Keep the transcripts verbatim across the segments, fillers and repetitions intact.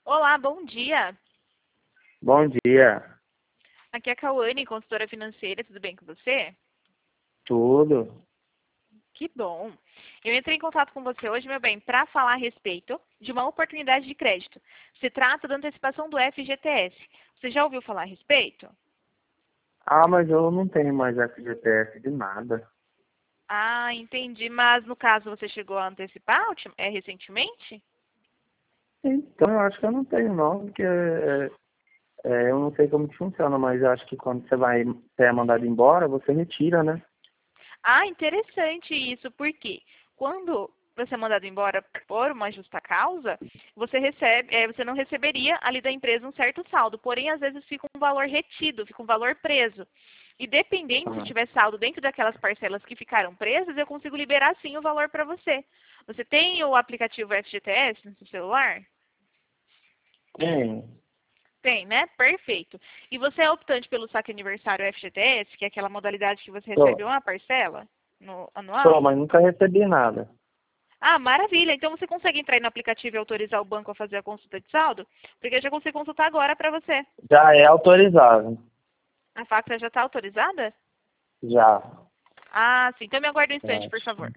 Olá, bom dia. Bom dia. Aqui é a Cauane, consultora financeira. Tudo bem com você? Tudo? Que bom. Eu entrei em contato com você hoje, meu bem, para falar a respeito de uma oportunidade de crédito. Se trata da antecipação do F G T S. Você já ouviu falar a respeito? Ah, mas eu não tenho mais F G T S de nada. Ah, entendi. Mas no caso você chegou a antecipar ultim- é, recentemente? Então, eu acho que eu não tenho não, porque é, é, eu não sei como que funciona, mas eu acho que quando você vai você é mandado embora, você retira, né? Ah, interessante isso, porque quando você é mandado embora por uma justa causa, você recebe, eh, você não receberia ali da empresa um certo saldo, porém às vezes fica um valor retido, fica um valor preso. E dependendo se Ah, tiver saldo dentro daquelas parcelas que ficaram presas, eu consigo liberar sim o valor para você. Você tem o aplicativo F G T S no seu celular? tem. Tem, né? Perfeito. E você é optante pelo saque aniversário F G T S, que é aquela modalidade que você recebe Sou, uma parcela no sou, anual? mas nunca recebi nada. Ah, maravilha. Então você consegue entrar aí no aplicativo e autorizar o banco a fazer a consulta de saldo? Porque eu já consigo consultar agora para você. Já é autorizado. A faca já está autorizada? Já. Ah, sim. Então me aguarde um Eu instante, por acho. favor.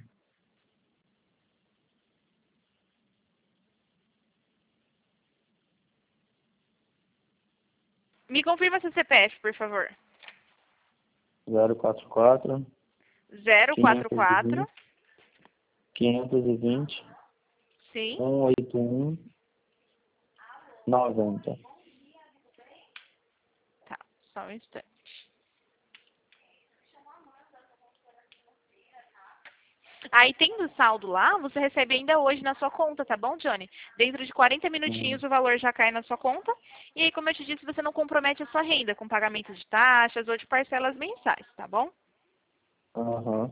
Me confirma seu C P F, por favor. zero quatro quatro, Zero quatro quinhentos e quatro. vinte, quinhentos e vinte, Sim. cento e oitenta e um, noventa. Tá, só um instante. Aí, tendo saldo lá, você recebe ainda hoje na sua conta, tá bom, Johnny? Dentro de quarenta Hum. minutinhos o valor já cai na sua conta. E aí, como eu te disse, você não compromete a sua renda com pagamento de taxas ou de parcelas mensais, tá bom? Aham.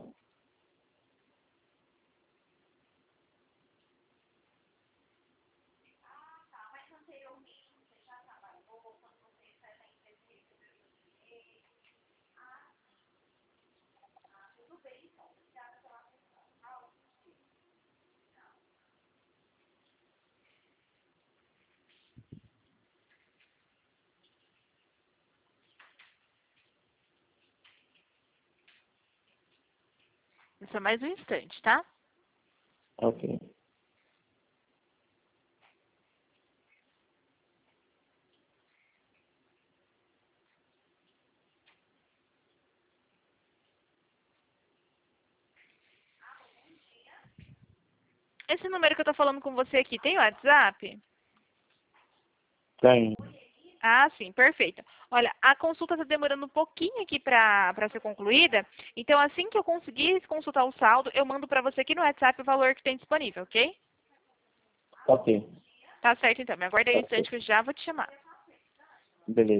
Só mais um instante, tá? Ok. Esse número que eu tô falando com você aqui, tem WhatsApp? Tem. Ah, sim, perfeito. Olha, a consulta está demorando um pouquinho aqui para para ser concluída. Então, assim que eu conseguir consultar o saldo, eu mando para você aqui no WhatsApp o valor que tem disponível, ok? Ok. Tá certo, então. Me aguarda aí um Ok. instante que eu já vou te chamar. Beleza.